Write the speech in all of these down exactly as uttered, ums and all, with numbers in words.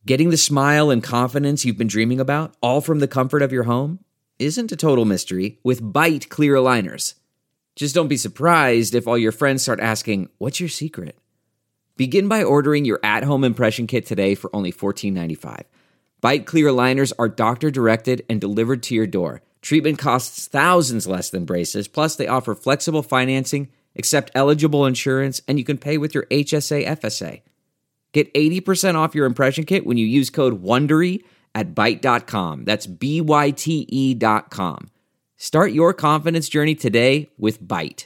Getting the smile and confidence you've been dreaming about, all from the comfort of your home, isn't a total mystery with Byte clear aligners. Just don't be surprised if all your friends start asking, "What's your secret?" Begin by ordering your at-home impression kit today for only fourteen ninety-five. Byte clear aligners are doctor-directed and delivered to your door. Treatment costs thousands less than braces, plus they offer flexible financing, accept eligible insurance, and you can pay with your H S A F S A. Get eighty percent off your impression kit when you use code WONDERY at byte dot com. That's B Y T E dot com. Start your confidence journey today with Byte.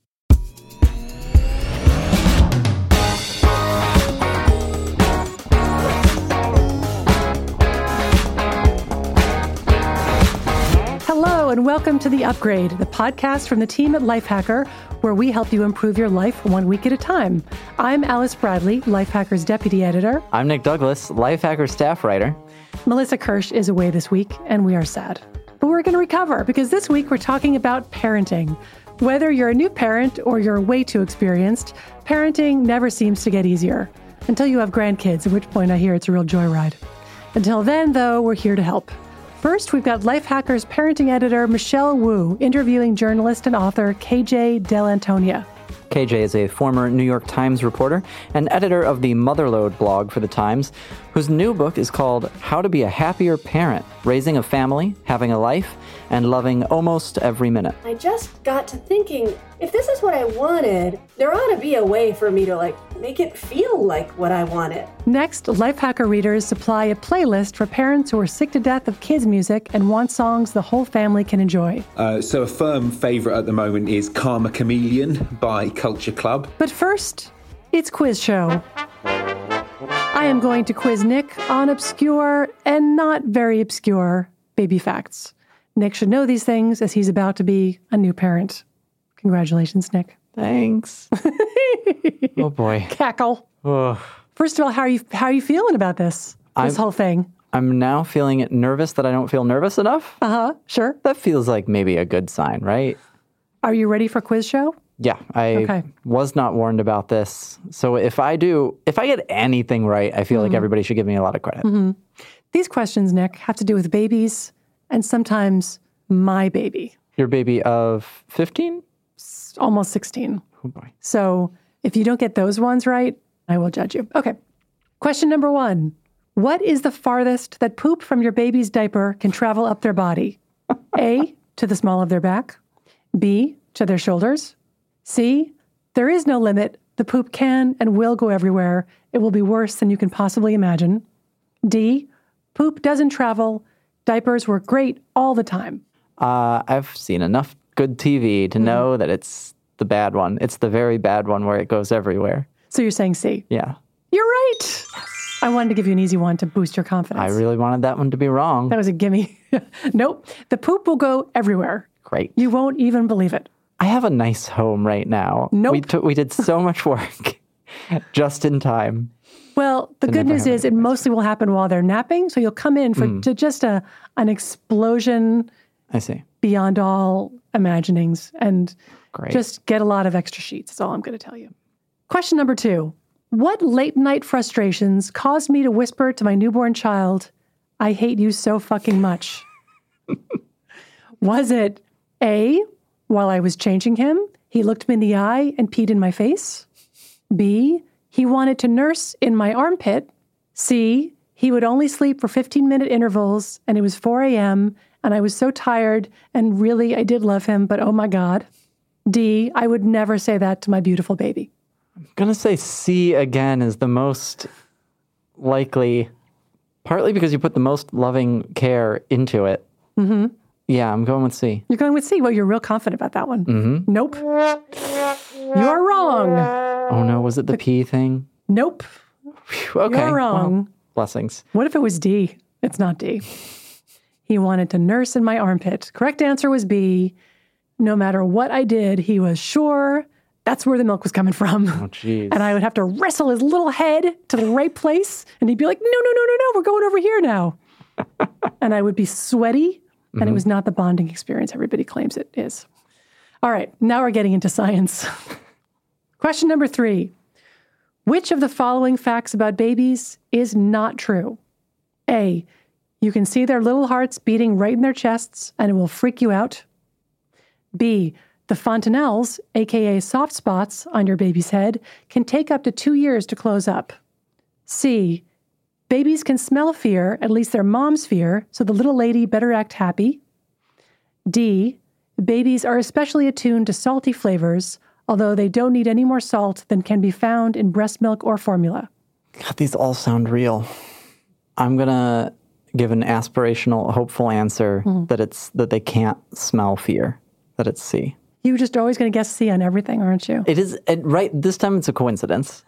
Hello, and welcome to The Upgrade, the podcast from the team at Lifehacker, where we help you improve your life one week at a time. I'm Alice Bradley, Lifehacker's deputy editor. I'm Nick Douglas, Lifehacker staff writer. Melissa Kirsch is away this week, and we are sad. But we're going to recover, because this week we're talking about parenting. Whether you're a new parent or you're way too experienced, parenting never seems to get easier. Until you have grandkids, at which point I hear it's a real joyride. Until then, though, we're here to help. First, we've got Lifehacker's parenting editor, Michelle Wu, interviewing journalist and author K J Dell'Antonia. K J is a former New York Times reporter and editor of the Motherload blog for the Times, whose new book is called How to Be a Happier Parent, Raising a Family, Having a Life, and Loving Almost Every Minute. I just got to thinking, if this is what I wanted, there ought to be a way for me to, like, make it feel like what I wanted. Next, Lifehacker readers supply a playlist for parents who are sick to death of kids' music and want songs the whole family can enjoy. Uh, so a firm favourite at the moment is Karma Chameleon by Culture Club. But first, it's Quiz Show. I am going to quiz Nick on obscure and not very obscure baby facts. Nick should know these things as he's about to be a new parent. Congratulations, Nick. Thanks. Oh, boy. Cackle. Ugh. First of all, how are you how are you feeling about this, this I'm, whole thing? I'm now feeling nervous that I don't feel nervous enough. Uh-huh, sure. That feels like maybe a good sign, right? Are you ready for Quiz Show? Yeah, I Okay. was not warned about this. So if I do, if I get anything right, I feel Mm-hmm. like everybody should give me a lot of credit. Mm-hmm. These questions, Nick, have to do with babies and sometimes my baby. Your baby of fifteen? Almost sixteen. Oh, boy. So if you don't get those ones right, I will judge you. Okay. Question number one. What is the farthest that poop from your baby's diaper can travel up their body? A, to the small of their back. B, to their shoulders. C, there is no limit. The poop can and will go everywhere. It will be worse than you can possibly imagine. D, poop doesn't travel. Diapers work great all the time. Uh, I've seen enough good T V to know Mm-hmm. that it's the bad one. It's the very bad one where it goes everywhere. So you're saying C. Yeah. You're right. Yes. I wanted to give you an easy one to boost your confidence. I really wanted that one to be wrong. That was a gimme. Nope. The poop will go everywhere. Great. You won't even believe it. I have a nice home right now. Nope. We, t- we did so much work just in time. Well, the To good never news have is it it mostly will happen while they're napping. So you'll come in for Mm. to just a an explosion I see. beyond all imaginings and Great. just get a lot of extra sheets. That's all I'm going to tell you. Question number two. What late night frustrations caused me to whisper to my newborn child, I hate you so fucking much? Was it A, while I was changing him, he looked me in the eye and peed in my face? B, he wanted to nurse in my armpit? C, he would only sleep for fifteen-minute intervals, and it was four a.m., and I was so tired, and really, I did love him, but oh my God. D, I would never say that to my beautiful baby. I'm going to say C again is the most likely, partly because you put the most loving care into it. Mm-hmm. Yeah, I'm going with C. You're going with C. Well, you're real confident about that one. Mm-hmm. Nope. You're wrong. Oh, no. Was it the P thing? Nope. Whew, okay. You're wrong. Well, blessings. What if it was D? It's not D. He wanted to nurse in my armpit. Correct answer was B. No matter what I did, he was sure that's where the milk was coming from. Oh, jeez. And I would have to wrestle his little head to the right place. And he'd be like, no, no, no, no, no, we're going over here now. And I would be sweaty. And Mm-hmm. it was not the bonding experience everybody claims it is. All right, now we're getting into science. Question number three. Which of the following facts about babies is not true? A, you can see their little hearts beating right in their chests, and it will freak you out. B, the fontanelles, aka soft spots on your baby's head, can take up to two years to close up. C, babies can smell fear, at least their mom's fear, so the little lady better act happy. D, babies are especially attuned to salty flavors, although they don't need any more salt than can be found in breast milk or formula. God, these all sound real. I'm going to give an aspirational, hopeful answer mm-hmm. that it's that they can't smell fear, that it's C. You're just always going to guess C on everything, aren't you? It is, it, right, this time it's a coincidence.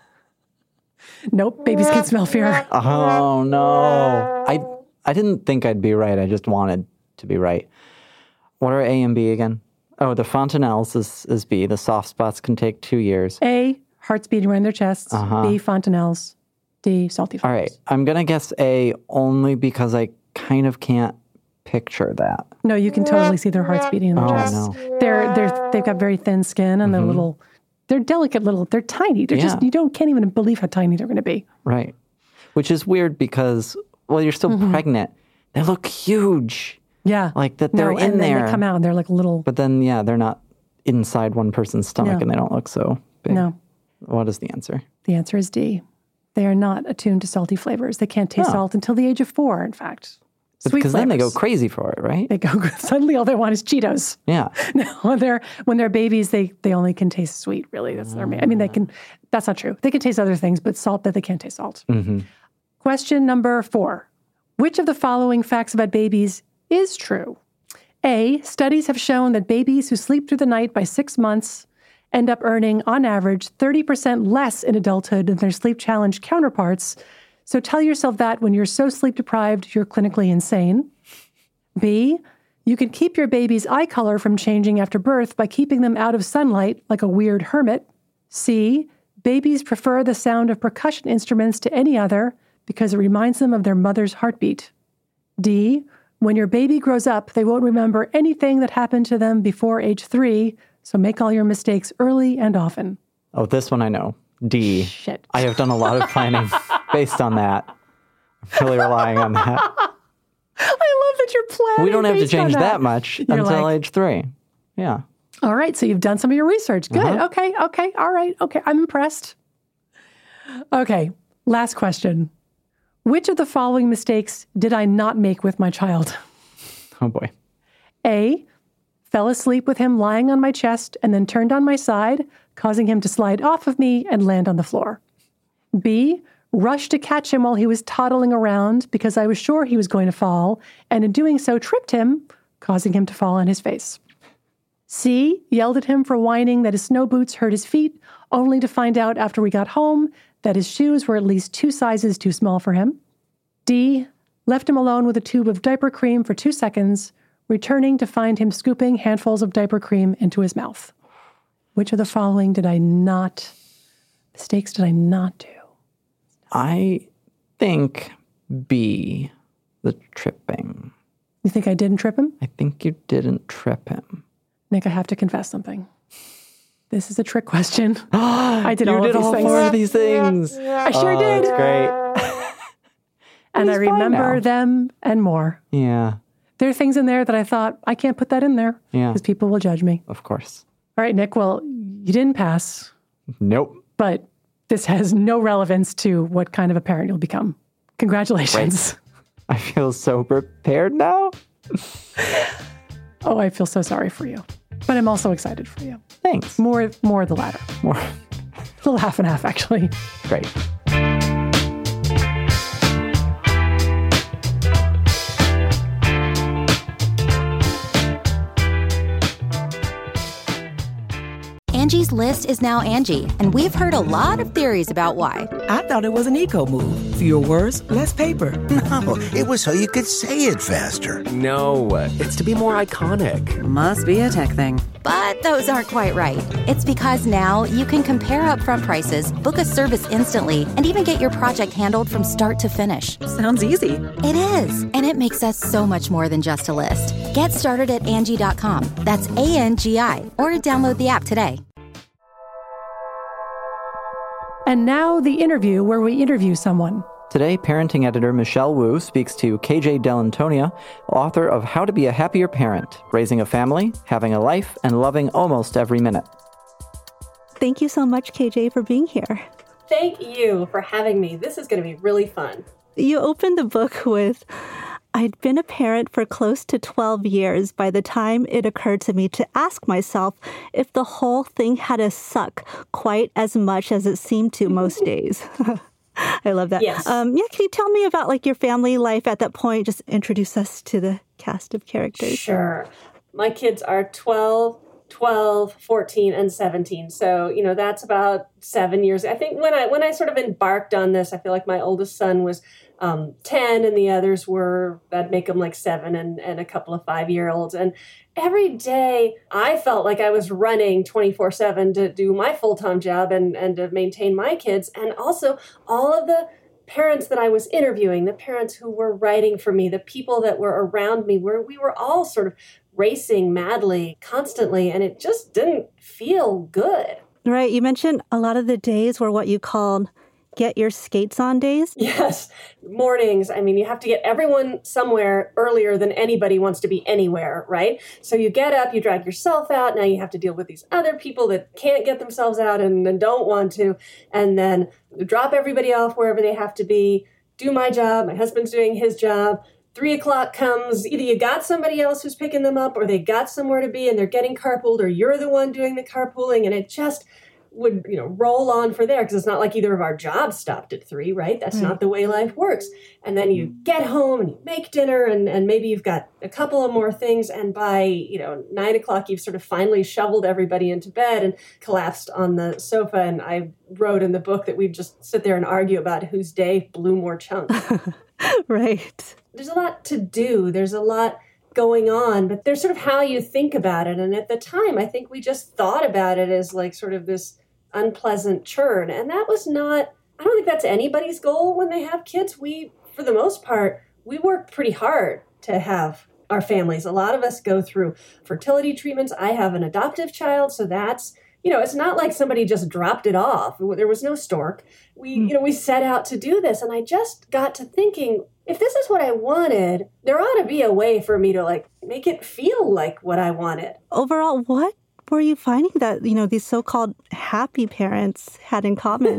Nope, babies can smell fear. Oh, no. I I didn't think I'd be right. I just wanted to be right. What are A and B again? Oh, the fontanelles is, is B. The soft spots can take two years. A, hearts beating around their chests. Uh-huh. B, fontanelles. D, salty flavors. All right, I'm going to guess A only because I kind of can't picture that. No, you can totally see their hearts beating in their oh, chests. No. They're, they're, they've got very thin skin, and mm-hmm. they're little... They're delicate little, they're tiny. They're yeah. just, you don't, can't even believe how tiny they're going to be. Right. Which is weird because, well, you're still mm-hmm. pregnant. They look huge. Yeah. Like that they're no, in and there. Then they come out and they're like little. But then, yeah, they're not inside one person's stomach no. and they don't look so big. No. What is the answer? The answer is D. They are not attuned to salty flavors. They can't taste oh. salt until the age of four, in fact. Because then they go crazy for it, right? They go, suddenly all they want is Cheetos. Yeah. No, when they're, when they're babies, they, they only can taste sweet, really. That's their main, I mean, they can, that's not true. They can taste other things, but salt, but they can't taste salt. Mm-hmm. Question number four. Which of the following facts about babies is true? A, studies have shown that babies who sleep through the night by six months end up earning, on average, thirty percent less in adulthood than their sleep-challenged counterparts. So tell yourself that when you're so sleep-deprived, you're clinically insane. B, you can keep your baby's eye color from changing after birth by keeping them out of sunlight like a weird hermit. C, babies prefer the sound of percussion instruments to any other because it reminds them of their mother's heartbeat. D, when your baby grows up, they won't remember anything that happened to them before age three, so make all your mistakes early and often. Oh, this one I know. D. Shit. I have done a lot of planning based on that. I'm really relying on that. I love that you're planning. We don't have to change that. that much You're until like, age three. Yeah. All right. So you've done some of your research. Good. Uh-huh. Okay. Okay. All right. Okay. I'm impressed. Okay. Last question. Which of the following mistakes did I not make with my child? Oh, boy. A, fell asleep with him lying on my chest and then turned on my side, causing him to slide off of me and land on the floor. B, rushed to catch him while he was toddling around because I was sure he was going to fall, and in doing so tripped him, causing him to fall on his face. C, yelled at him for whining that his snow boots hurt his feet, only to find out after we got home that his shoes were at least two sizes too small for him. D, left him alone with a tube of diaper cream for two seconds, returning to find him scooping handfuls of diaper cream into his mouth. Which of the following did I not, mistakes did I not do? I think B, the tripping. You think I didn't trip him? I think you didn't trip him. Nick, I have to confess something. This is a trick question. I did all you did of these all things. four of these things. I sure oh, did. That's great. And I remember them and more. Yeah. There are things in there that I thought, I can't put that in there. Yeah. Because people will judge me. Of course. All right, Nick, well, you didn't pass. Nope. But this has no relevance to what kind of a parent you'll become. Congratulations. Right. I feel so prepared now. Oh, I feel so sorry for you. But I'm also excited for you. Thanks. More, more the latter. More. A little half and half, actually. Great. Angie's List is now Angie, and we've heard a lot of theories about why. I thought it was an eco move. Fewer words, less paper. No, it was so you could say it faster. No, it's to be more iconic. Must be a tech thing. But those aren't quite right. It's because now you can compare upfront prices, book a service instantly, and even get your project handled from start to finish. Sounds easy. It is, and it makes us so much more than just a list. Get started at Angie dot com. That's A N G I, or download the app today. And now the interview where we interview someone. Today, parenting editor Michelle Wu speaks to K J Dell'Antonia, author of How to Be a Happier Parent, Raising a Family, Having a Life, and Loving Almost Every Minute. Thank you so much, K J, for being here. Thank you for having me. This is going to be really fun. You opened the book with, I'd been a parent for close to twelve years by the time it occurred to me to ask myself if the whole thing had to suck quite as much as it seemed to most days. I love that. Yes. Um, yeah, can you tell me about like your family life at that point? Just introduce us to the cast of characters. Sure. My kids are twelve, twelve, fourteen, and seventeen. So, you know, that's about seven years. I think when I when I sort of embarked on this, I feel like my oldest son was um, ten and the others were, that'd make them like seven and, and a couple of five-year-olds. And every day I felt like I was running twenty-four seven to do my full-time job and, and to maintain my kids. And also all of the parents that I was interviewing, the parents who were writing for me, the people that were around me, where we were all sort of racing madly, constantly, and it just didn't feel good. Right. You mentioned a lot of the days were what you called get your skates on days. Yes. Mornings. I mean, you have to get everyone somewhere earlier than anybody wants to be anywhere, right? So you get up, you drag yourself out. Now you have to deal with these other people that can't get themselves out and, and don't want to. And then drop everybody off wherever they have to be. Do my job. My husband's doing his job. Three o'clock comes, either you got somebody else who's picking them up or they got somewhere to be and they're getting carpooled or you're the one doing the carpooling, and it just would, you know, roll on for there because it's not like either of our jobs stopped at three, right? That's right. Not the way life works. And then you get home and you make dinner and, and maybe you've got a couple of more things. And by, you know, nine o'clock, you've sort of finally shoveled everybody into bed and collapsed on the sofa. And I wrote in the book that we'd just sit there and argue about whose day blew more chunks. Right. There's a lot to do. There's a lot going on, but there's sort of how you think about it. And at the time, I think we just thought about it as like sort of this unpleasant churn. And that was not, I don't think that's anybody's goal when they have kids. We, for the most part, we work pretty hard to have our families. A lot of us go through fertility treatments. I have an adoptive child, so that's, you know, it's not like somebody just dropped it off. There was no stork. We, you know, we set out to do this. And I just got to thinking, if this is what I wanted, there ought to be a way for me to like make it feel like what I wanted. Overall, what were you finding that, you know, these so-called happy parents had in common?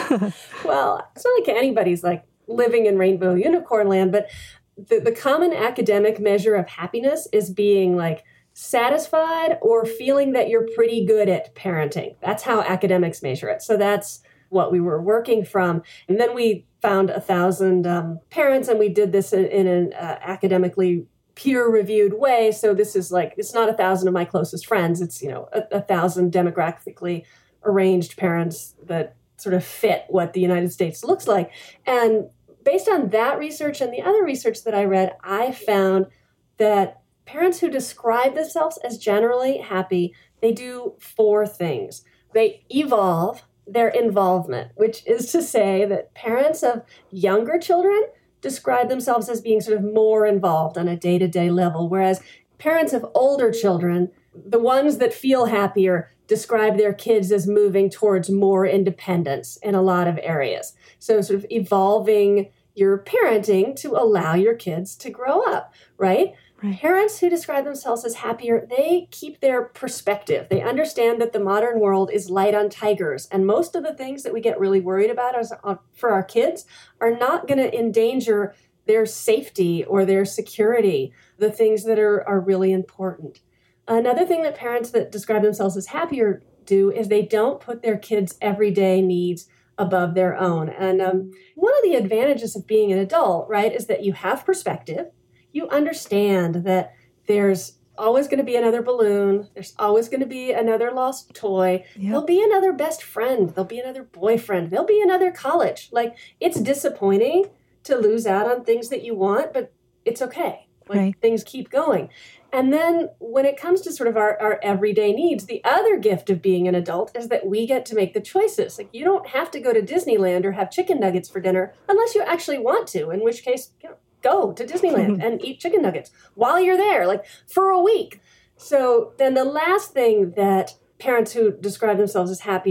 Well, it's not like anybody's like living in rainbow unicorn land, but the, the common academic measure of happiness is being like satisfied or feeling that you're pretty good at parenting. That's how academics measure it. So that's what we were working from. And then we found a thousand um, parents, and we did this in, in an uh, academically peer-reviewed way. So this is like, it's not a thousand of my closest friends. It's, you know, a, a thousand demographically arranged parents that sort of fit what the United States looks like. And based on that research and the other research that I read, I found that parents who describe themselves as generally happy, they do four things. They evolve their involvement, which is to say that parents of younger children describe themselves as being sort of more involved on a day-to-day level, whereas parents of older children, the ones that feel happier, describe their kids as moving towards more independence in a lot of areas. So sort of evolving your parenting to allow your kids to grow up, right? Right. Parents who describe themselves as happier, they keep their perspective. They understand that the modern world is light on tigers. And most of the things that we get really worried about as, uh, for our kids are not going to endanger their safety or their security, the things that are, are really important. Another thing that parents that describe themselves as happier do is they don't put their kids' everyday needs above their own. And um, one of the advantages of being an adult, right, is that you have perspective. You understand that there's always going to be another balloon. There's always going to be another lost toy. Yep. There'll be another best friend. There'll be another boyfriend. There'll be another college. Like, it's disappointing to lose out on things that you want, but it's okay. Like, right. Things keep going. And then when it comes to sort of our, our everyday needs, the other gift of being an adult is that we get to make the choices. Like, you don't have to go to Disneyland or have chicken nuggets for dinner unless you actually want to, in which case, you know, go to Disneyland and eat chicken nuggets while you're there, like for a week. So then the last thing that parents who describe themselves as happier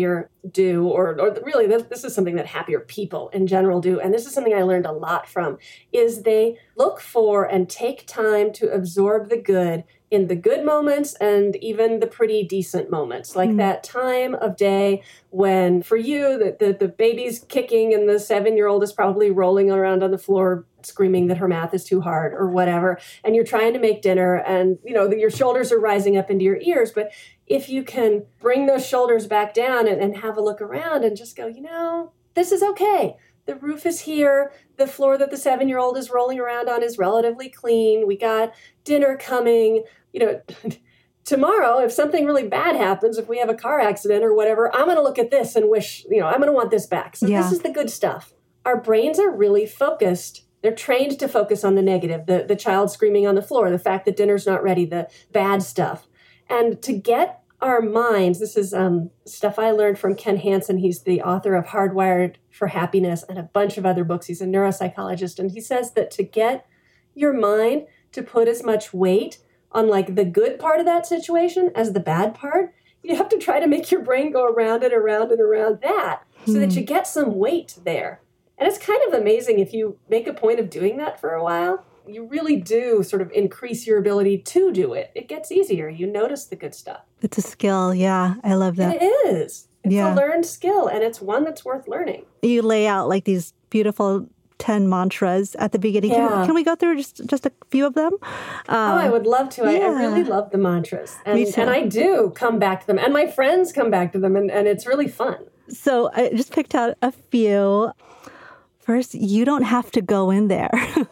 do, or, or really this, this is something that happier people in general do, and this is something I learned a lot from, is they look for and take time to absorb the good in the good moments and even the pretty decent moments, like mm. that time of day when for you, the, the, the baby's kicking and the seven-year-old is probably rolling around on the floor screaming that her math is too hard or whatever, and you're trying to make dinner and, you know, your shoulders are rising up into your ears. But if you can bring those shoulders back down and, and have a look around and just go, you know, this is okay. The roof is here. The floor that the seven-year-old is rolling around on is relatively clean. We got dinner coming. You know, tomorrow, if something really bad happens, if we have a car accident or whatever, I'm going to look at this and wish, you know, I'm going to want this back. So yeah. This is the good stuff. Our brains are really focused. They're trained to focus on the negative, the, the child screaming on the floor, the fact that dinner's not ready, the bad stuff. And to get our minds, this is um, stuff I learned from Ken Hansen. He's the author of Hardwired for Happiness and a bunch of other books. He's a neuropsychologist. And he says that to get your mind to put as much weight on like the good part of that situation as the bad part, you have to try to make your brain go around and around and around that so hmm. that you get some weight there. And it's kind of amazing if you make a point of doing that for a while. You really do sort of increase your ability to do it. It gets easier. You notice the good stuff. It's a skill. Yeah, I love that. It is. It's yeah. a learned skill, and it's one that's worth learning. You lay out like these beautiful ten mantras at the beginning. Yeah. Can, can we go through just, just a few of them? Um, oh, I would love to. Yeah. I, I really love the mantras. And, Me too. And I do come back to them. And my friends come back to them, and, and it's really fun. So I just picked out a few. First, you don't have to go in there.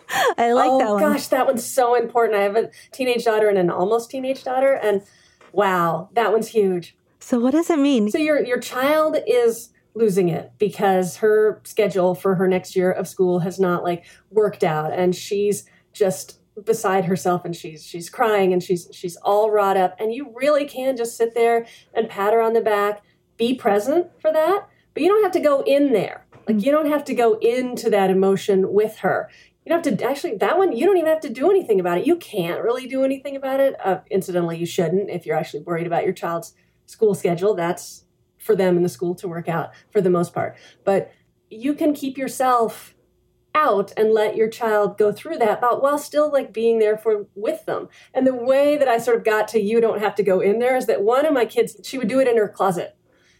I like oh, that one. Oh, gosh, that one's so important. I have a teenage daughter and an almost teenage daughter, and wow, that one's huge. So what does it mean? So your your child is losing it because her schedule for her next year of school has not, like, worked out, and she's just beside herself, and she's she's crying, and she's she's all wrought up, and you really can just sit there and pat her on the back, be present for that, but you don't have to go in there. Like, you don't have to go into that emotion with her. You don't have to, actually, that one, you don't even have to do anything about it. You can't really do anything about it. Uh, incidentally, you shouldn't if you're actually worried about your child's school schedule. That's for them in the school to work out for the most part. But you can keep yourself out and let your child go through that but while still, like, being there for with them. And the way that I sort of got to you don't have to go in there is that one of my kids, she would do it in her closet.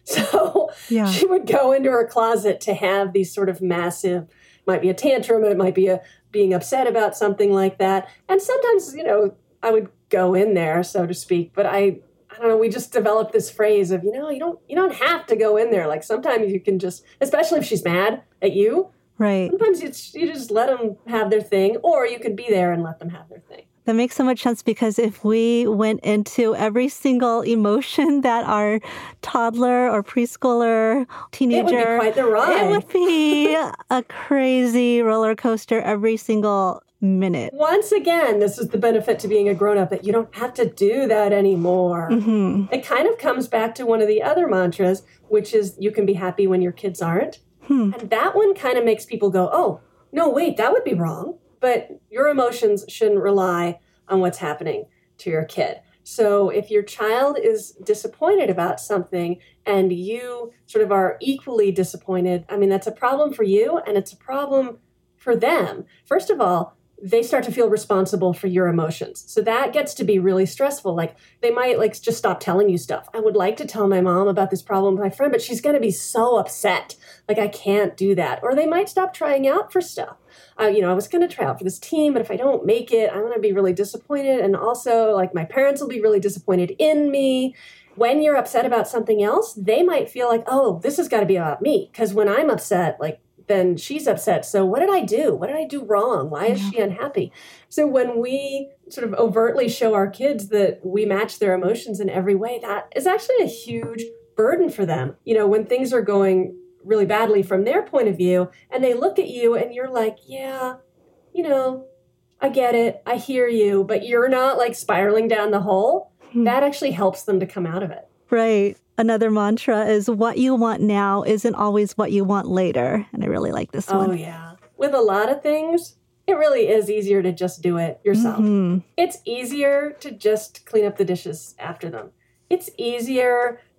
So yeah. she would go into her closet to have these sort of massive, might be a tantrum, it might be a being upset about something like that. And sometimes, you know, I would go in there, so to speak, but I, I don't know, we just developed this phrase of, you know, you don't, you don't have to go in there. Like, sometimes you can just, especially if she's mad at you. Right. Sometimes you, you just let them have their thing, or you could be there and let them have their thing. That makes so much sense, because if we went into every single emotion that our toddler or preschooler, teenager... It would be quite the ride. It would be a crazy roller coaster every single minute. Once again, this is the benefit to being a grown-up, that you don't have to do that anymore. Mm-hmm. It kind of comes back to one of the other mantras, which is you can be happy when your kids aren't. Hmm. And that one kind of makes people go, oh, no, wait, that would be wrong. But your emotions shouldn't rely on what's happening to your kid. So if your child is disappointed about something and you sort of are equally disappointed, I mean, that's a problem for you and it's a problem for them. First of all, they start to feel responsible for your emotions. So that gets to be really stressful. Like, they might, like, just stop telling you stuff. I would like to tell my mom about this problem with my friend, but she's going to be so upset. Like, I can't do that. Or they might stop trying out for stuff. Uh, you know, I was going to try out for this team, but if I don't make it, I'm going to be really disappointed. And also, like, my parents will be really disappointed in me. When you're upset about something else, they might feel like, oh, this has got to be about me. Because when I'm upset, like, then she's upset. So what did I do? What did I do wrong? Why is she unhappy? So when we sort of overtly show our kids that we match their emotions in every way, that is actually a huge burden for them. You know, when things are going really badly from their point of view and they look at you and you're like, yeah, you know, I get it. I hear you, but you're not, like, spiraling down the hole. Hmm. That actually helps them to come out of it. Right. Another mantra is what you want now isn't always what you want later. And I really like this one. Oh, yeah. With a lot of things, it really is easier to just do it yourself. Mm-hmm. It's easier to just clean up the dishes after them. It's easier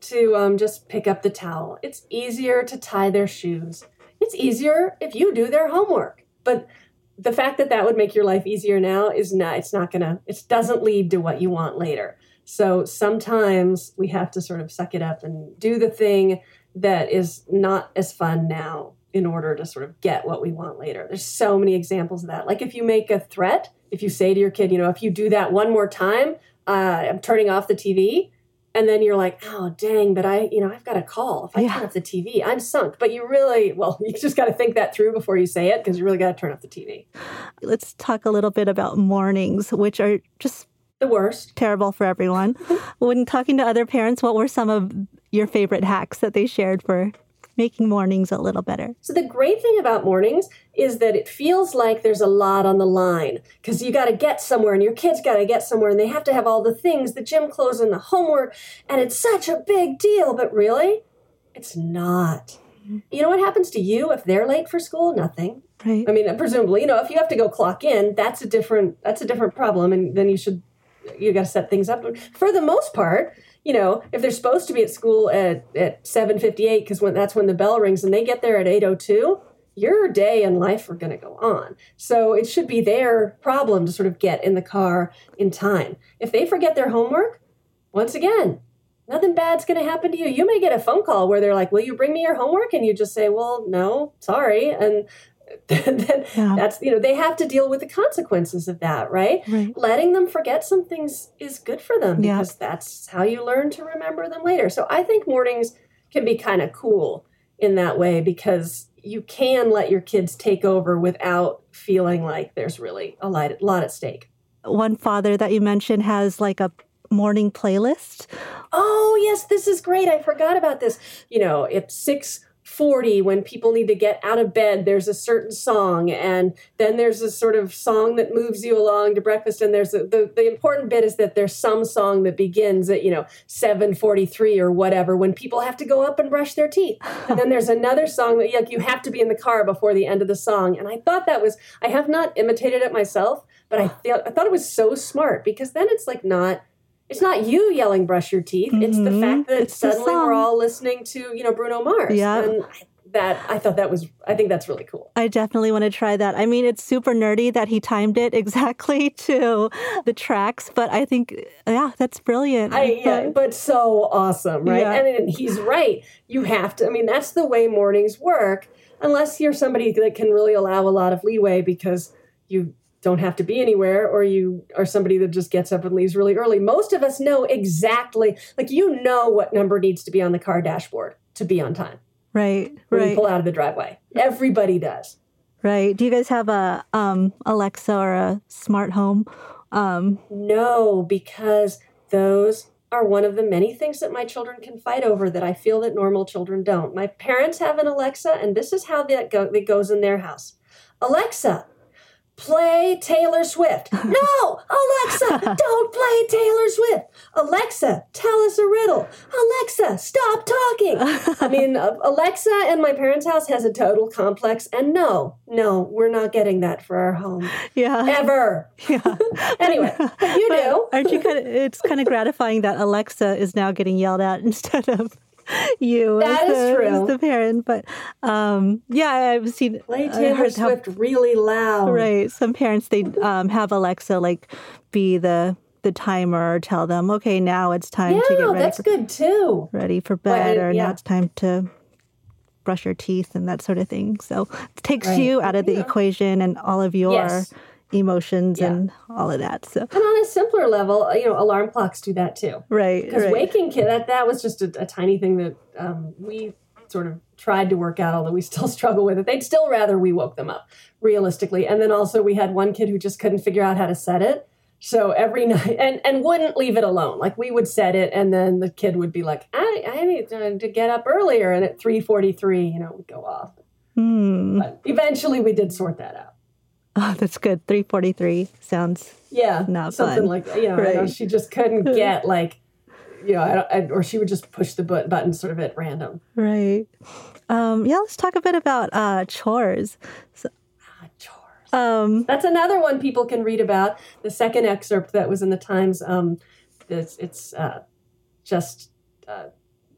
to um, just pick up the towel. It's easier to tie their shoes. It's easier if you do their homework. But the fact that that would make your life easier now is not, it's not gonna, it doesn't lead to what you want later. So sometimes we have to sort of suck it up and do the thing that is not as fun now in order to sort of get what we want later. There's so many examples of that. Like if you make a threat, if you say to your kid, you know, if you do that one more time, uh, I'm turning off the T V. And then you're like, oh, dang, but I, you know, I've got a call. If I yeah. turn off the T V, I'm sunk. But you really, well, you just got to think that through before you say it, because you really got to turn off the T V. Let's talk a little bit about mornings, which are just the worst. Terrible for everyone. When talking to other parents, what were some of your favorite hacks that they shared for making mornings a little better? So the great thing about mornings is that it feels like there's a lot on the line because you got to get somewhere and your kids got to get somewhere and they have to have all the things, the gym clothes and the homework. And it's such a big deal. But really, it's not. You know what happens to you if they're late for school? Nothing. Right. I mean, presumably, you know, if you have to go clock in, that's a different, that's a different problem. And then you should, you got to set things up. But for the most part, you know, if they're supposed to be at school at, at seven fifty-eight, because when that's when the bell rings and they get there at eight oh two, your day and life are going to go on. So it should be their problem to sort of get in the car in time. If they forget their homework, once again, nothing bad's going to happen to you. You may get a phone call where they're like, will you bring me your homework? And you just say, well, no, sorry. And then yeah. that's, you know, they have to deal with the consequences of that, right? right? Letting them forget some things is good for them because yeah. that's how you learn to remember them later. So I think mornings can be kind of cool in that way because you can let your kids take over without feeling like there's really a lot, a lot at stake. One father that you mentioned has like a morning playlist. Oh, yes, this is great. I forgot about this. You know, it's six forty when people need to get out of bed, there's a certain song, and then there's a sort of song that moves you along to breakfast, and there's a, the, the important bit is that there's some song that begins at, you know, seven forty-three or whatever when people have to go up and brush their teeth. And then there's another song that like, you have to be in the car before the end of the song. And I thought that was, I have not imitated it myself, but I, feel, I thought it was so smart because then it's like not, it's not you yelling brush your teeth. Mm-hmm. It's the fact that it's suddenly we're all listening to, you know, Bruno Mars. Yeah. And that, I thought that was, I think that's really cool. I definitely want to try that. I mean, it's super nerdy that he timed it exactly to the tracks, but I think, yeah, that's brilliant. I, yeah, but so awesome, right? Yeah. And, and he's right. You have to, I mean, that's the way mornings work, unless you're somebody that can really allow a lot of leeway because you don't have to be anywhere, or you are somebody that just gets up and leaves really early. Most of us know exactly, like you know what number needs to be on the car dashboard to be on time. Right, when right. you pull out of the driveway. Everybody does. Right. Do you guys have a um, Alexa or a smart home? Um, no, because those are one of the many things that my children can fight over that I feel that normal children don't. My parents have an Alexa, and this is how that, go- that goes in their house. Alexa, play Taylor Swift. No, Alexa, don't play Taylor Swift. Alexa, tell us a riddle. Alexa, stop talking. I mean, Alexa in my parents' house has a total complex, and no, no, we're not getting that for our home. Yeah. Ever. Yeah. Anyway, you do. Aren't you kind of, it's kind of gratifying that Alexa is now getting yelled at instead of you that as, is the, true. as the parent. But um, yeah, I've seen play Taylor Swift how, really loud. Right. Some parents, they um, have Alexa like be the the timer or tell them, okay, now it's time yeah, to get ready. That's for, good too. Ready for bed, well, or yeah. now it's time to brush your teeth and that sort of thing. So it takes right. you out of the yeah. equation and all of your yes. emotions yeah. and all of that. So, and on a simpler level, you know, alarm clocks do that too. Right. Because right. waking kids, that, that was just a, a tiny thing that um, we sort of tried to work out, although we still struggle with it. They'd still rather we woke them up, realistically. And then also we had one kid who just couldn't figure out how to set it. So every night, and, and wouldn't leave it alone. Like we would set it, and then the kid would be like, I, I need to, to get up earlier. And at three forty-three, you know, it would go off. Hmm. But eventually we did sort that out. Oh, that's good. three forty-three sounds yeah, not something fun. like that. You know, right. I know, she just couldn't get like, you know, I don't, I, or she would just push the button, button sort of at random. Right. Um, yeah, let's talk a bit about uh, chores. So, ah, chores. Um, That's another one people can read about. The second excerpt that was in the Times, um, it's, it's uh, just uh,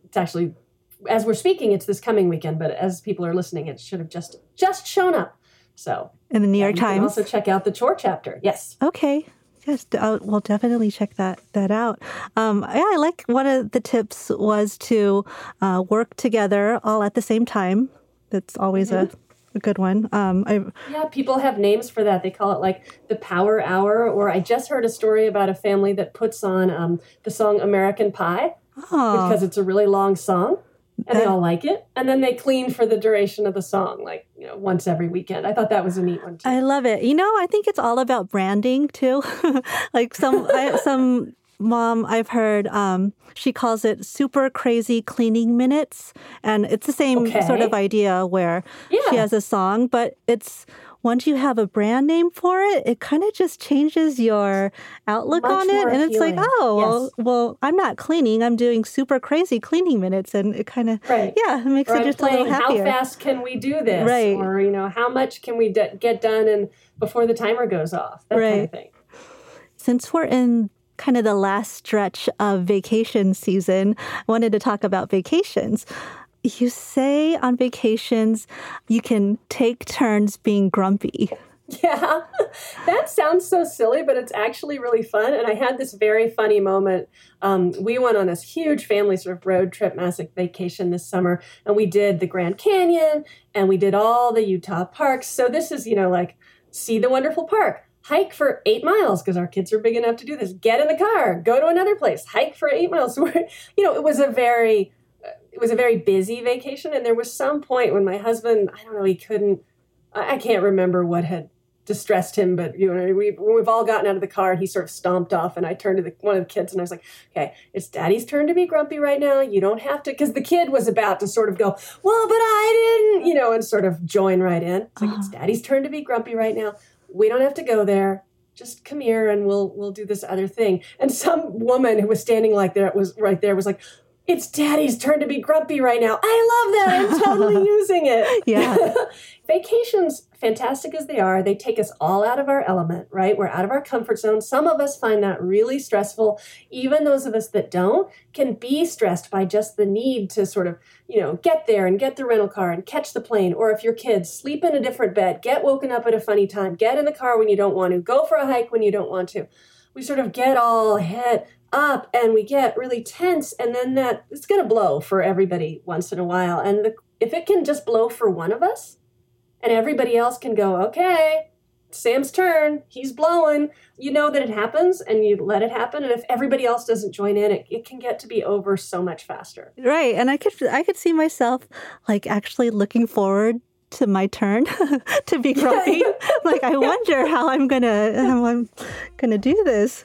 it's actually, as we're speaking, it's this coming weekend, but as people are listening, it should have just just shown up. So in the New York you Times. Can also check out the chore chapter. Yes. Okay. Yes, I'll, we'll definitely check that that out. Um, yeah, I like one of the tips was to uh, work together all at the same time. That's always mm-hmm. a, a good one. Um, I, yeah, people have names for that. They call it like the Power Hour. Or I just heard a story about a family that puts on um, the song American Pie oh. because it's a really long song. And that, they all like it. And then they clean for the duration of the song, like, you know, once every weekend. I thought that was a neat one, too. I love it. You know, I think it's all about branding, too. like some I, some mom I've heard, um, she calls it super crazy cleaning minutes. And it's the same okay. sort of idea where yeah. she has a song, but it's... once you have a brand name for it, it kind of just changes your outlook Much on it. And it's appealing. like, oh, yes. well, well, I'm not cleaning. I'm doing super crazy cleaning minutes. And it kind of, right. yeah, it makes or it I'm just playing, a little happier. How fast can we do this? Right. Or, you know, how much can we d- get done and before the timer goes off? That right. kind of thing. Since we're in kind of the last stretch of vacation season, I wanted to talk about vacations. You say on vacations you can take turns being grumpy. Yeah, that sounds so silly, but it's actually really fun. And I had this very funny moment. Um, we went on this huge family sort of road trip, massive vacation this summer, and we did the Grand Canyon, and we did all the Utah parks. So this is, you know, like, see the wonderful park. Hike for eight miles because our kids are big enough to do this. Get in the car, go to another place, hike for eight miles. So you know, it was a very... It was a very busy vacation, and there was some point when my husband, I don't know, he couldn't, I can't remember what had distressed him, but you know, we, we've all gotten out of the car, and he sort of stomped off, and I turned to the, one of the kids, and I was like, okay, it's Daddy's turn to be grumpy right now. You don't have to, because the kid was about to sort of go, well, but I didn't, you know, and sort of join right in. It's like, uh-huh. it's Daddy's turn to be grumpy right now. We don't have to go there. Just come here, and we'll we'll do this other thing. And some woman who was standing like there, was right there, was like, it's Daddy's turn to be grumpy right now. I love that. I'm totally using it. Yeah. Vacations, fantastic as they are, they take us all out of our element, right? We're out of our comfort zone. Some of us find that really stressful. Even those of us that don't can be stressed by just the need to sort of, you know, get there and get the rental car and catch the plane. Or if your kids sleep in a different bed, get woken up at a funny time, get in the car when you don't want to, go for a hike when you don't want to. We sort of get all head up and we get really tense, and then that it's going to blow for everybody once in a while. And the, if it can just blow for one of us and everybody else can go, okay, Sam's turn, he's blowing, you know that it happens and you let it happen. And if everybody else doesn't join in, it, it can get to be over so much faster. Right. And I could I could see myself like actually looking forward to my turn to be grumpy. Like, I wonder how I'm gonna how I'm gonna do this.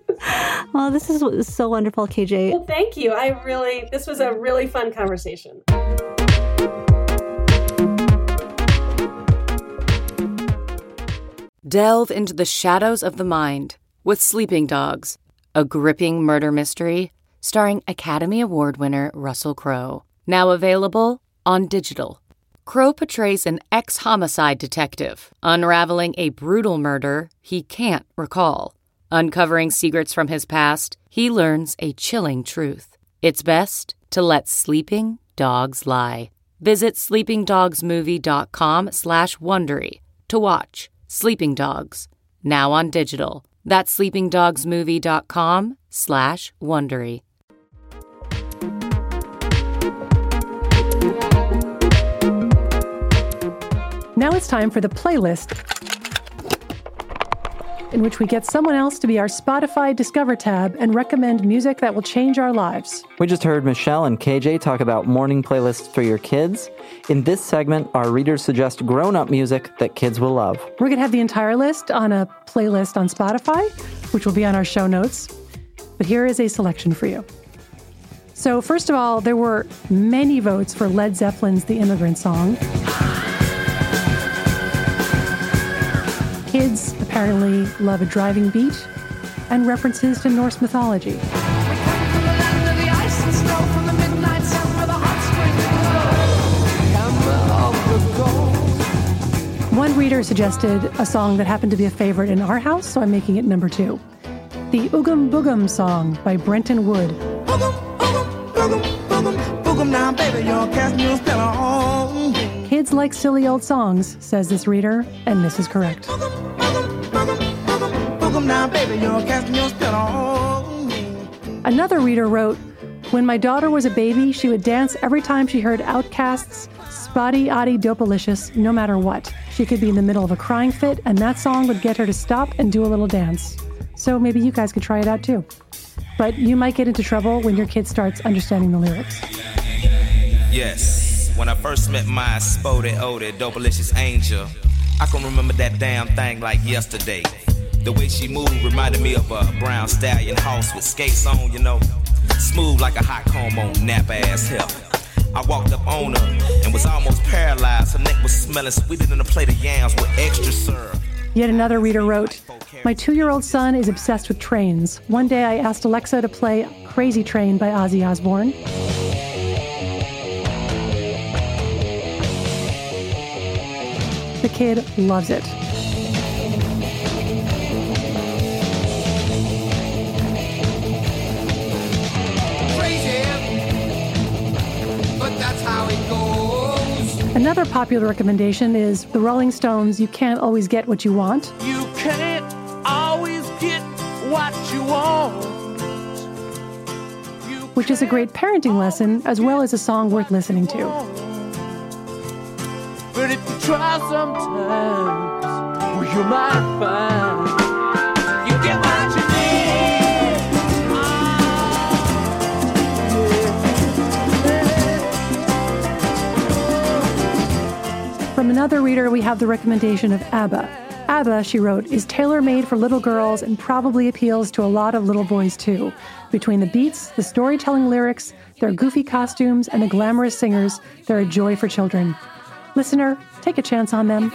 Well, this is so wonderful, K J. Well, thank you. I really, this was a really fun conversation. Delve into the shadows of the mind with Sleeping Dogs, a gripping murder mystery starring Academy Award winner Russell Crowe. Now available on digital. Crowe portrays an ex-homicide detective unraveling a brutal murder he can't recall. Uncovering secrets from his past, he learns a chilling truth. It's best to let sleeping dogs lie. Visit sleepingdogsmovie.com slash Wondery to watch Sleeping Dogs, now on digital. That's sleepingdogsmovie.com slash Wondery. Now it's time for the playlist, in which we get someone else to be our Spotify Discover tab and recommend music that will change our lives. We just heard Michelle and K J talk about morning playlists for your kids. In this segment, our readers suggest grown-up music that kids will love. We're going to have the entire list on a playlist on Spotify, which will be on our show notes. But here is a selection for you. So first of all, there were many votes for Led Zeppelin's The Immigrant Song. Kids apparently love a driving beat and references to Norse mythology. One reader suggested a song that happened to be a favorite in our house, so I'm making it number two. The Oogum Boogum Song by Brenton Wood. Oogum, oogum, boogum, boogum. Kids like silly old songs, says this reader, and this is correct. Another reader wrote, when my daughter was a baby, she would dance every time she heard Outkast's Spotty Oddie Dopalicious, no matter what. She could be in the middle of a crying fit, and that song would get her to stop and do a little dance. So maybe you guys could try it out too. But you might get into trouble when your kid starts understanding the lyrics. Yes, when I first met my Spotty Oddie Dopalicious angel, I can remember that damn thing like yesterday. The way she moved reminded me of a brown stallion horse with skates on, you know. Smooth like a hot comb on nap-ass hip. I walked up on her and was almost paralyzed. Her neck was smelling sweeter than a plate of yams with extra syrup. Yet another reader wrote, my two-year-old son is obsessed with trains. One day I asked Alexa to play Crazy Train by Ozzy Osbourne. The kid loves it. Another popular recommendation is the Rolling Stones' You Can't Always Get What You Want. You can't always get what you want. You which is a great parenting lesson as well as a song worth listening to. But if you try sometimes, well, you might find you get what you need. From another reader, we have the recommendation of ABBA. ABBA, she wrote, is tailor-made for little girls and probably appeals to a lot of little boys, too. Between the beats, the storytelling lyrics, their goofy costumes, and the glamorous singers, they're a joy for children. Listener, take a chance on them.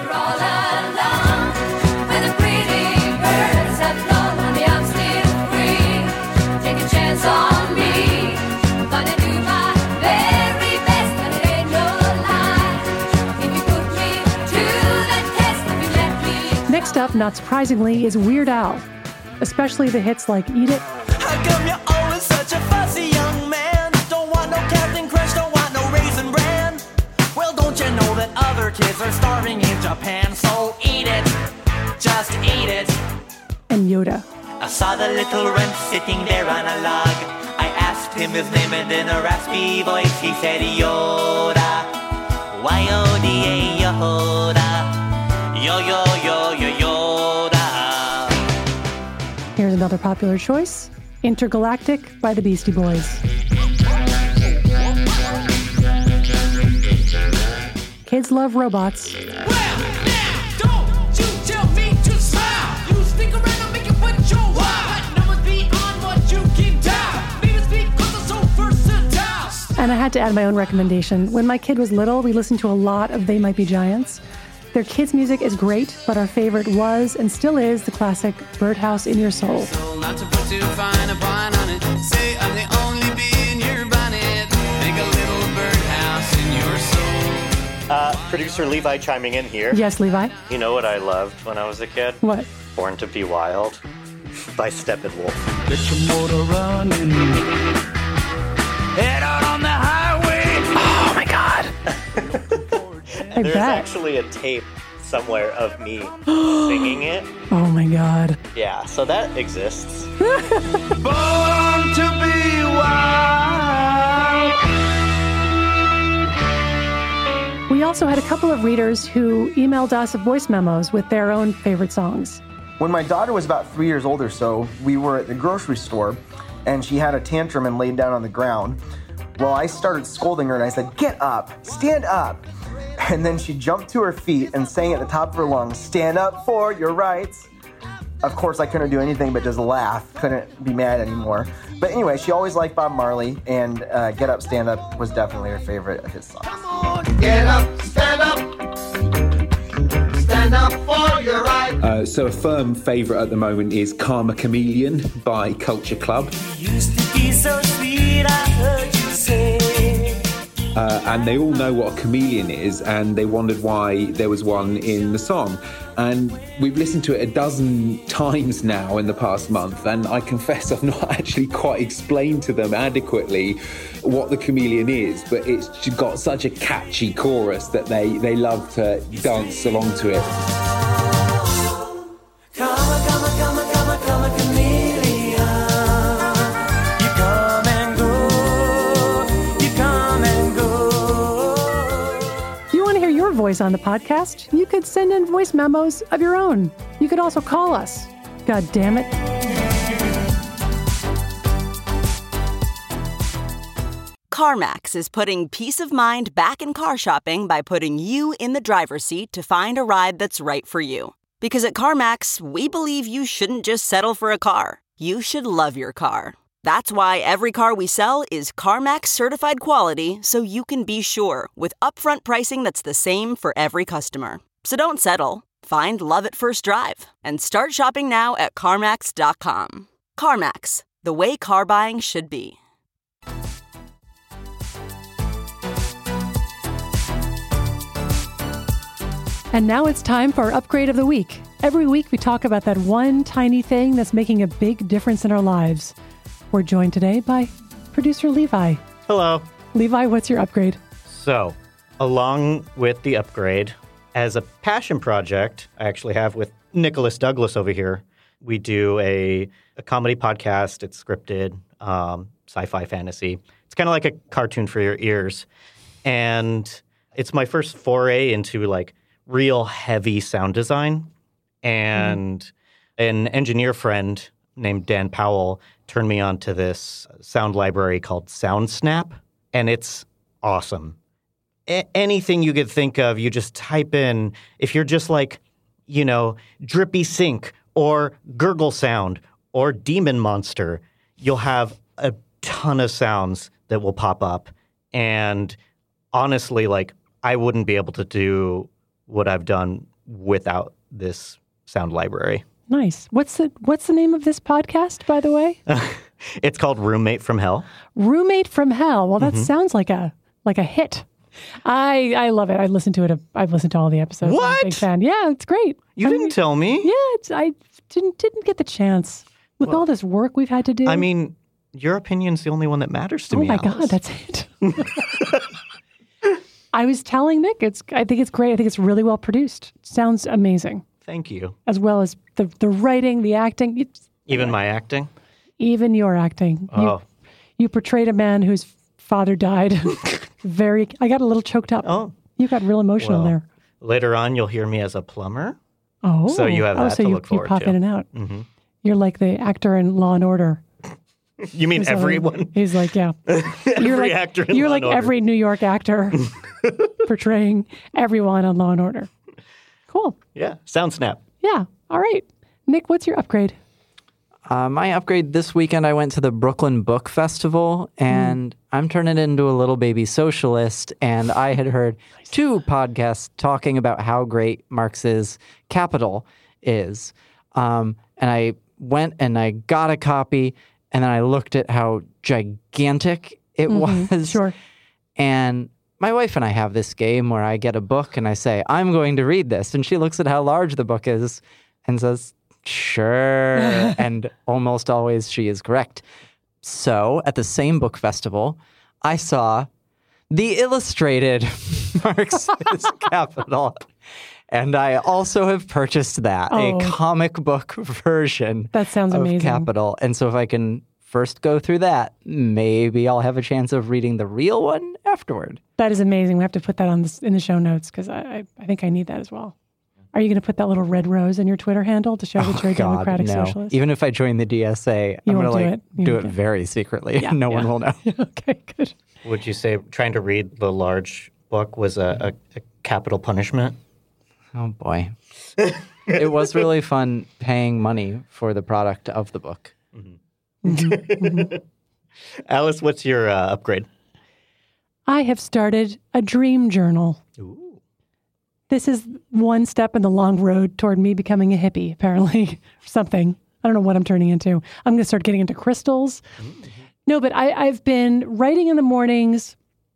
Next up, not surprisingly, is Weird Al, especially the hits like Eat It. How come you're always such a fussy young man? Don't want no Captain Crunch, don't want no Raisin Bran. Well, don't you know that other kids are starving in Japan? So eat it, just eat it. And Yoda. I saw the little wren sitting there on a log. I asked him his name and in a raspy voice he said Yoda. Y O D A Yoda. Yo, yo, yo, yo, Yoda. Here's another popular choice, Intergalactic by the Beastie Boys. Kids love robots. Well, now, don't you tell me to smile. You stick around and make it what you want. Numbers beyond what you can dial. Maybe it's because I'm so versatile. And I had to add my own recommendation. When my kid was little, we listened to a lot of They Might Be Giants. Their kids' music is great, but our favorite was and still is the classic Birdhouse in Your Soul. So not to put too fine a point on it. Say I'm the only bee in your bonnet. Make a little birdhouse in your soul. Uh, producer Levi chiming in here. Yes, Levi? You know what I loved when I was a kid? What? Born to Be Wild by Steppenwolf. Get your motor running. Head out on the highway. Oh my God. I There's bet. actually a tape somewhere of me singing it. Oh my God. Yeah, so that exists. Born to be wild. We also had a couple of readers who emailed us voice memos with their own favorite songs. When my daughter was about three years old or so, we were at the grocery store, and she had a tantrum and laid down on the ground. Well, I started scolding her, and I said, "Get up, stand up." And then she jumped to her feet and sang at the top of her lungs, "Stand up for your rights." Of course, I couldn't do anything but just laugh. Couldn't be mad anymore. But anyway, she always liked Bob Marley, and uh, Get Up, Stand Up was definitely her favorite of his songs. Get up, stand up. Stand up for your rights. Uh, so a firm favourite at the moment is Karma Chameleon by Culture Club. Used to be so sweet, I heard you say. uh, and they all know what a chameleon is, and they wondered why there was one in the song. And we've listened to it a dozen times now in the past month, and I confess I've not actually quite explained to them adequately what the chameleon is, but it's got such a catchy chorus that they, they love to dance along to it. Come a, come a, come a, come a, come a chameleon. You come and go. You come and go. If you want to hear your voice on the podcast, you could send in voice memos of your own. You could also call us. God damn it. CarMax is putting peace of mind back in car shopping by putting you in the driver's seat to find a ride that's right for you. Because at CarMax, we believe you shouldn't just settle for a car. You should love your car. That's why every car we sell is CarMax certified quality, so you can be sure with upfront pricing that's the same for every customer. So don't settle. Find love at first drive and start shopping now at CarMax dot com. CarMax, the way car buying should be. And now it's time for our upgrade of the week. Every week we talk about that one tiny thing that's making a big difference in our lives. We're joined today by producer Levi. Hello. Levi, what's your upgrade? So, along with the upgrade, as a passion project I actually have with Nicholas Douglas over here, we do a, a comedy podcast. It's scripted, um, sci-fi fantasy. It's kind of like a cartoon for your ears. And it's my first foray into like real heavy sound design. And mm. an engineer friend named Dan Powell turned me on to this sound library called SoundSnap, and it's awesome. A- anything you could think of, you just type in. If you're just like, you know, drippy sink or gurgle sound or demon monster, you'll have a ton of sounds that will pop up. And honestly, like, I wouldn't be able to do what I've done without this sound library. Nice. What's the What's the name of this podcast, by the way? It's called Roommate from Hell. Roommate from Hell. Well, that Mm-hmm. sounds like a like a hit. I I love it. I listened to it. I've listened to all the episodes. What? I'm a big fan. Yeah, it's great. You I didn't mean, tell me. Yeah, it's, I didn't didn't get the chance with Well, all this work we've had to do. I mean, your opinion's the only one that matters to oh me. my Alice. God, that's it. I was telling Nick, it's. I think it's great. I think it's really well produced. Sounds amazing. Thank you. As well as the the writing, the acting, it's, Even my acting? even your acting. You, Oh. you portrayed a man whose father died. Very. I got a little choked up. Oh. You got real emotional Well, there. Later on, you'll hear me as a plumber. Oh, So you have oh, that so to you, look forward you pop to. in and out. Mhm. You're like the actor in Law and Order. You mean He's like- everyone? He's like, yeah. Every you're like, actor in You're Law like and Order. every New York actor portraying everyone on Law and Order. Cool. Yeah, SoundSnap. Yeah. All right. Nick, what's your upgrade? Uh, my upgrade this weekend, I went to the Brooklyn Book Festival, and I'm turning into a little baby socialist, and I had heard two podcasts talking about how great Marx's Capital is. Um, and I went and I got a copy, and then I looked at how gigantic it Mhm, was. Sure. And my wife and I have this game where I get a book and I say, I'm going to read this. And she looks at how large the book is and says, sure. And almost always she is correct. So at the same book festival, I saw the illustrated Marx's Capital. And I also have purchased that, Oh. a comic book version That sounds of amazing. Capital. And so if I can first go through that, maybe I'll have a chance of reading the real one afterward. That is amazing. We have to put that on this, in the show notes because I, I, I think I need that as well. Are you going to put that little red rose in your Twitter handle to show that you're a God, democratic no. socialist? Even if I join the D S A, You I'm won't going to do like it. You do won't it do it. very secretly. Yeah, no yeah. one will know. Okay, good. Would you say trying to read the large book was a, a, a capital punishment? Oh, boy. It was really fun paying money for the product of the book. Alice, what's your uh, upgrade? I have started a dream journal. Ooh. This is one step in the long road toward me becoming a hippie, apparently, or something. I don't know what I'm turning into. I'm going to start getting into crystals. No, but I, I've been writing in the mornings.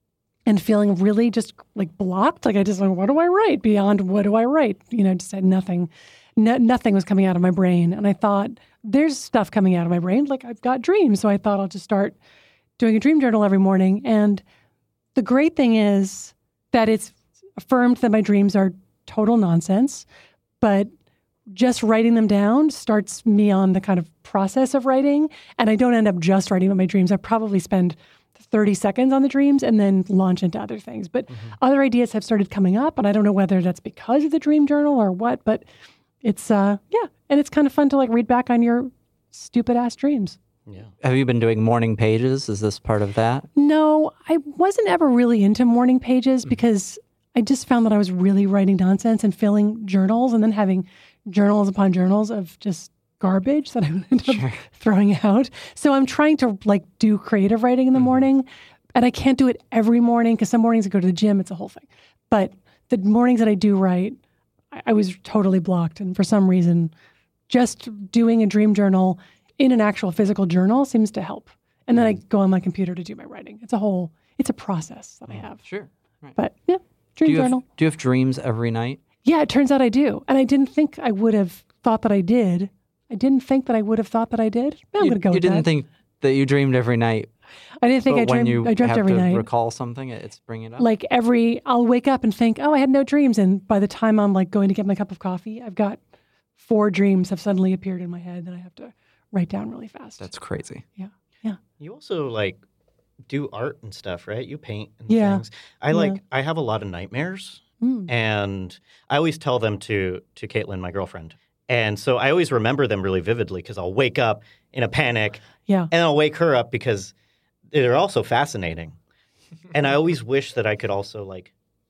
and feeling really just like blocked. Like I just like, what do I write beyond what do I write? You know, just had nothing, no, nothing was coming out of my brain. And I thought there's stuff coming out of my brain. Like I've got dreams. So I thought I'll just start doing a dream journal every morning. And the great thing is that it's affirmed that my dreams are total nonsense, but just writing them down starts me on the kind of process of writing. And I don't end up just writing about my dreams. I probably spend thirty seconds on the dreams and then launch into other things. But mm-hmm. other ideas have started coming up, and I don't know whether that's because of the dream journal or what, but it's, uh, yeah. And it's kind of fun to like read back on your stupid ass dreams. Yeah. Have you been doing morning pages? Is this part of that? No, I wasn't ever really into morning pages mm-hmm. because I just found that I was really writing nonsense and filling journals and then having journals upon journals of just garbage that I would end up sure. throwing out. So I'm trying to like do creative writing in the mm-hmm. morning, and I can't do it every morning because some mornings I go to the gym, it's a whole thing. But the mornings that I do write, I, I was totally blocked. And for some reason, just doing a dream journal in an actual physical journal seems to help. And then I go on my computer to do my writing. It's a whole, it's a process that I have. Sure. Right. But yeah, dream do you journal. Have, do you have dreams every night? Yeah, it turns out I do. And I didn't think I would have thought that I did. I didn't think that I would have thought that I did. I'm going to go you with didn't that. think that you dreamed every night. I didn't think but I dreamed. When you I dreamt have every to night. recall something, it's bringing it up. Like every, I'll wake up and think, oh, I had no dreams. And by the time I'm like going to get my cup of coffee, I've got four dreams have suddenly appeared in my head that I have to write down really fast. That's crazy. Yeah. Yeah. You also like do art and stuff, right? You paint and yeah. things. I like, yeah. I have a lot of nightmares. Mm. And I always tell them to to Caitlin, my girlfriend. And so I always remember them really vividly because I'll wake up in a panic. Yeah. And I'll wake her up because they're also fascinating. And I always wish that I could also like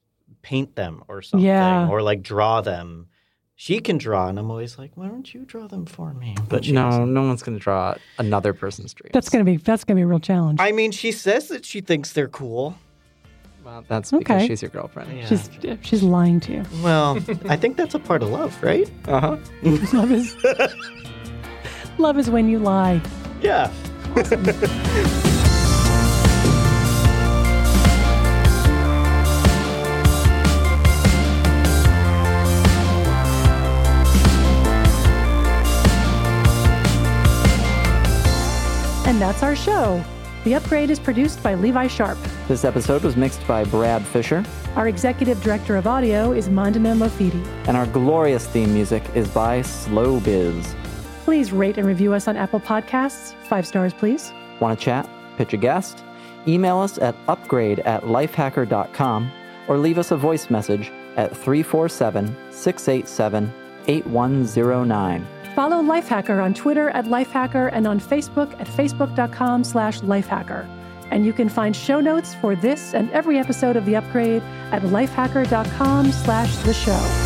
paint them or something yeah. or like draw them. She can draw, and I'm always like, why don't you draw them for me? But no, doesn't. No one's going to draw another person's dreams. That's going to be that's going to be a real challenge. I mean, she says that she thinks they're cool. Well, that's because okay. she's your girlfriend. Yeah. She's she's lying to you. Well, I think that's a part of love, right? Uh-huh. love is love is when you lie. Yeah. Awesome. And that's our show. The Upgrade is produced by Levi Sharp. This episode was mixed by Brad Fisher. Our executive director of audio is Mandana Mofidi. And our glorious theme music is by Slow Biz. Please rate and review us on Apple Podcasts. Five stars, please. Want to chat? Pitch a guest? Email us at upgrade at lifehacker dot com or leave us a voice message at three four seven, six eight seven, eight one zero nine. Follow Lifehacker on Twitter at Lifehacker and on Facebook at facebook.com slash Lifehacker. And you can find show notes for this and every episode of The Upgrade at lifehacker.com slash the show.